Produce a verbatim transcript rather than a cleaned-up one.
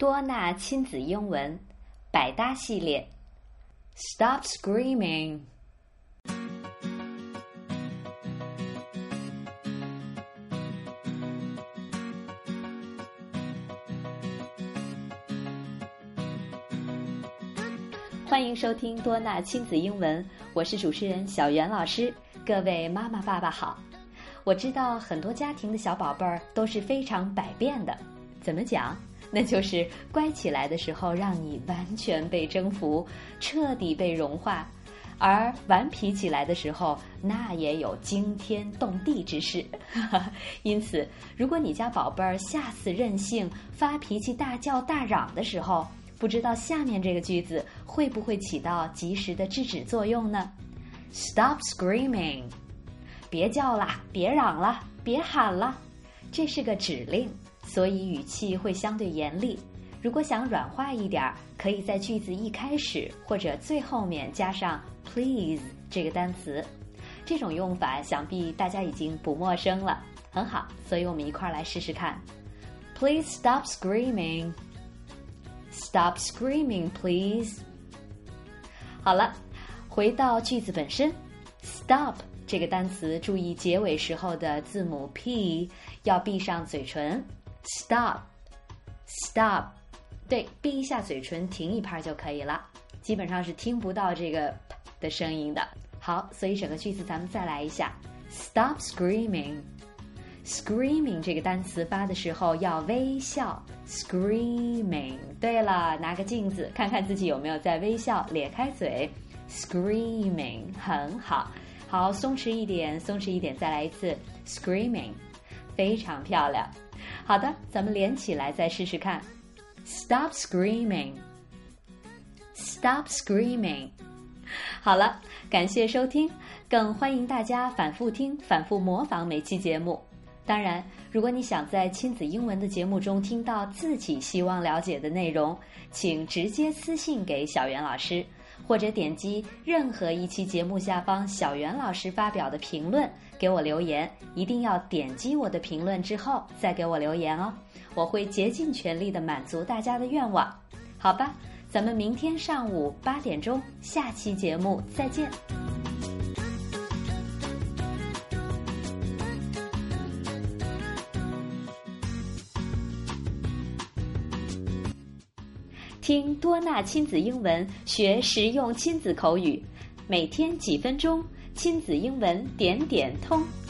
多纳亲子英文百搭系列 Stop screaming。 欢迎收听多纳亲子英文，我是主持人小袁老师。各位妈妈爸爸好。我知道很多家庭的小宝贝儿都是非常百变的，怎么讲？那就是乖起来的时候让你完全被征服，彻底被融化，而顽皮起来的时候那也有惊天动地之事。因此如果你家宝贝儿下次任性发脾气大叫大嚷的时候，不知道下面这个句子会不会起到及时的制止作用呢？ Stop screaming， 别叫了，别嚷了，别喊了，这是个指令，所以语气会相对严厉。如果想软化一点，可以在句子一开始或者最后面加上 please 这个单词。这种用法想必大家已经不陌生了，很好，所以我们一块来试试看。 Please stop screaming， Stop screaming please。 好了，回到句子本身， stop这个单词注意结尾时候的字母 P 要闭上嘴唇。 Stop Stop， 对，闭一下嘴唇停一拍就可以了，基本上是听不到这个 P 的声音的。好，所以整个句子咱们再来一下。 Stop screaming， Screaming 这个单词发的时候要微笑。 Screaming， 对了，拿个镜子看看自己有没有在微笑，咧开嘴。 Screaming， 很好。好，松弛一点，松弛一点，再来一次 Screaming， 非常漂亮。好的，咱们连起来再试试看。 Stop screaming， Stop screaming。 好了，感谢收听，更欢迎大家反复听，反复模仿每期节目。当然，如果你想在亲子英文的节目中听到自己希望了解的内容，请直接私信给小袁老师，或者点击任何一期节目下方小袁老师发表的评论给我留言，一定要点击我的评论之后再给我留言哦，我会竭尽全力的满足大家的愿望。好吧，咱们明天上午八点钟下期节目再见。听多纳亲子英文，学实用亲子口语，每天几分钟，亲子英文点点通。